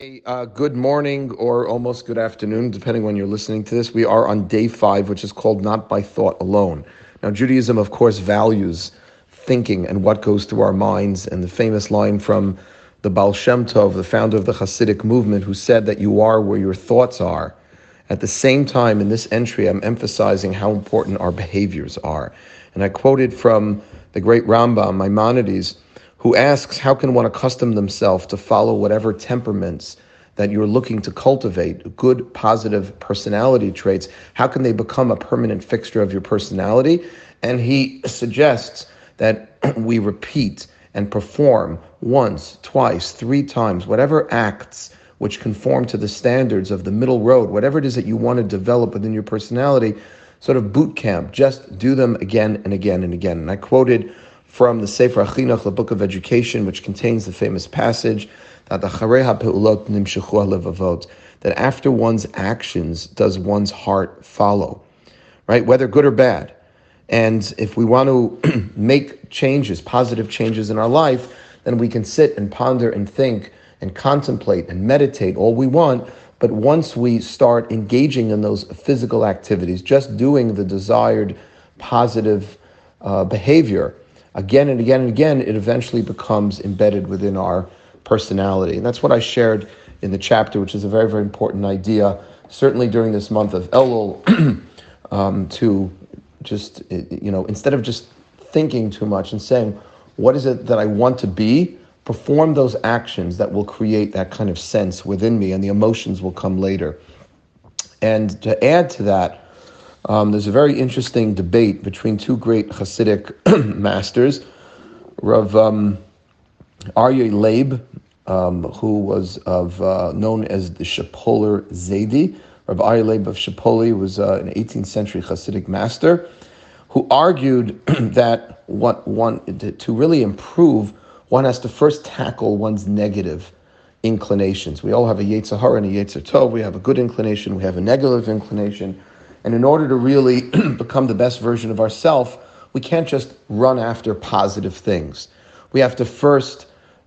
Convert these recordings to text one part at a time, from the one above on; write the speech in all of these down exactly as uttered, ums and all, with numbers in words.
Hey, uh, good morning or almost good afternoon, depending when you're listening to this. We are on day five, which is called Not by Thought Alone. Now, Judaism, of course, values thinking and what goes through our minds. And the famous line from the Baal Shem Tov, the founder of the Hasidic movement, who said that you are where your thoughts are. At the same time, in this entry, I'm emphasizing how important our behaviors are. And I quoted from the great Rambam, Maimonides, who asks, how can one accustom themselves to follow whatever temperaments that you're looking to cultivate, good, positive personality traits? How can they become a permanent fixture of your personality? And he suggests that we repeat and perform once, twice, three times, whatever acts which conform to the standards of the middle road, whatever it is that you want to develop within your personality, sort of boot camp, just do them again and again and again. And I quoted from the Sefer Achinuch, the Book of Education, which contains the famous passage that that after one's actions does one's heart follow, right? Whether good or bad. And if we want to make changes, positive changes in our life, then we can sit and ponder and think and contemplate and meditate all we want. But once we start engaging in those physical activities, just doing the desired positive uh, behavior again and again and again, it eventually becomes embedded within our personality. And that's what I shared in the chapter, which is a very, very important idea, certainly during this month of Elul, um, to just, you know, instead of just thinking too much and saying, what is it that I want to be? Perform those actions that will create that kind of sense within me, and the emotions will come later. And to add to that, um, there's a very interesting debate between two great Hasidic masters, Rav um, Aryeh Leib, um, who was of uh, known as the Shapoler Zaydi. Rav Aryeh Leib of Shapoli was uh, an eighteenth century Hasidic master who argued that what one to really improve, one has to first tackle one's negative inclinations. We all have a Yetzer Hara and a Yetzer Tov. We have a good inclination, we have a negative inclination. And in order to really become the best version of ourselves, we can't just run after positive things. We have to first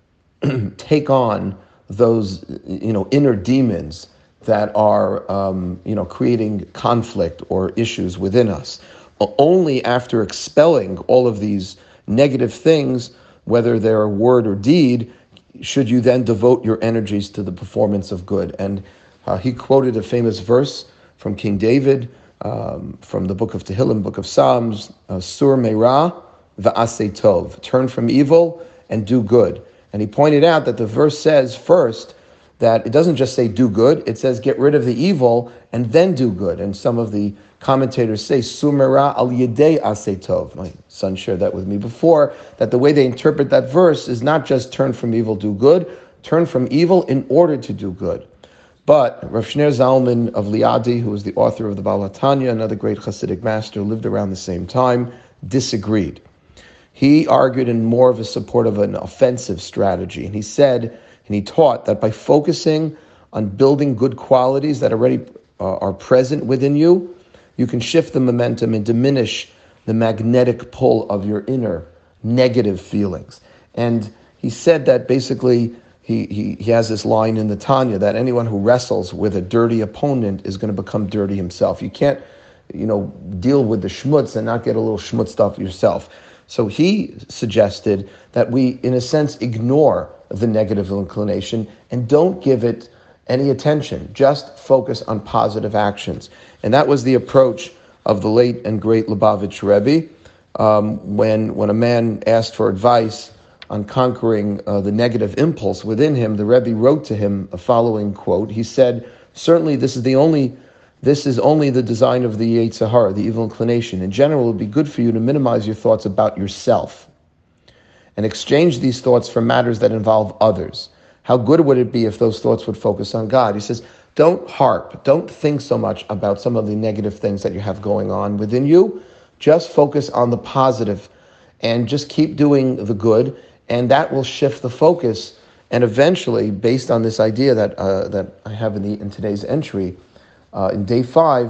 take on those, you know, inner demons that are, um, you know, creating conflict or issues within us. Only after expelling all of these negative things, whether they're a word or deed, should you then devote your energies to the performance of good. And uh, he quoted a famous verse from King David, um, from the book of Tehillim, book of Psalms, uh, Sur Meira va'aseh tov, turn from evil and do good. And he pointed out that the verse says first that it doesn't just say do good, it says get rid of the evil and then do good. And some of the commentators say, Sumera al yedei aseh tov. My son shared that with me before, that the way they interpret that verse is not just turn from evil, do good, turn from evil in order to do good. But Rav Shneur Zalman of Liadi, who was the author of the Baal HaTanya, another great Hasidic master who lived around the same time, disagreed. He argued in more of a support of an offensive strategy. And he said, and he taught that by focusing on building good qualities that already uh, are present within you, you can shift the momentum and diminish the magnetic pull of your inner negative feelings. And he said that basically he, he, he has this line in the Tanya that anyone who wrestles with a dirty opponent is going to become dirty himself. You can't, you know, deal with the schmutz and not get a little schmutz stuff yourself. So he suggested that we, in a sense, ignore the negative inclination and don't give it any attention. Just focus on positive actions. And that was the approach of the late and great Lubavitch Rebbe. Um, when, when a man asked for advice on conquering uh, the negative impulse within him, the Rebbe wrote to him a following quote. He said, certainly this is the only This is only the design of the Yetzer Hara, the evil inclination. In general, it would be good for you to minimize your thoughts about yourself and exchange these thoughts for matters that involve others. How good would it be if those thoughts would focus on God? He says, don't harp, don't think so much about some of the negative things that you have going on within you. Just focus on the positive and just keep doing the good, and that will shift the focus. And eventually, based on this idea that uh, that I have in, the, in today's entry, Uh, in day five,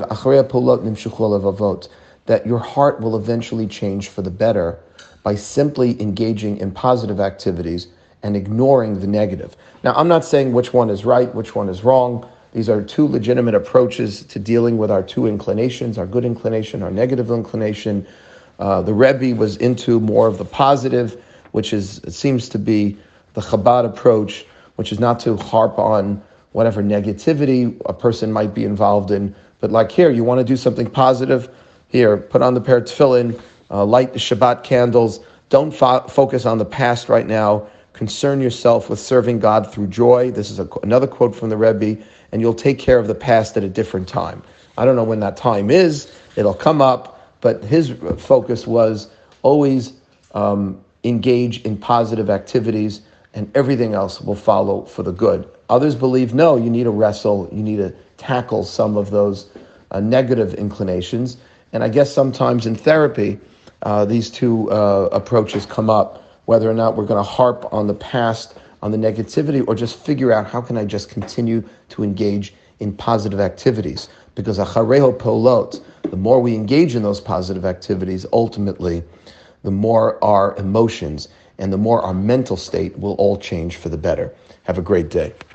that your heart will eventually change for the better by simply engaging in positive activities and ignoring the negative. Now, I'm not saying which one is right, which one is wrong. These are two legitimate approaches to dealing with our two inclinations, our good inclination, our negative inclination. Uh, the Rebbe was into more of the positive, which is, it seems to be the Chabad approach, which is not to harp on whatever negativity a person might be involved in. But like here, you want to do something positive, here, put on the pair of tefillin, uh, light the Shabbat candles. Don't fo- focus on the past right now. Concern yourself with serving God through joy. This is a, another quote from the Rebbe, and you'll take care of the past at a different time. I don't know when that time is. It'll come up, but his focus was always um, engage in positive activities, and everything else will follow for the good. Others believe, no, you need to wrestle, you need to tackle some of those uh, negative inclinations. And I guess sometimes in therapy, uh, these two uh, approaches come up, whether or not we're going to harp on the past, on the negativity, or just figure out how can I just continue to engage in positive activities. Because achareho polot, the more we engage in those positive activities, ultimately, the more our emotions and the more our mental state will all change for the better. Have a great day.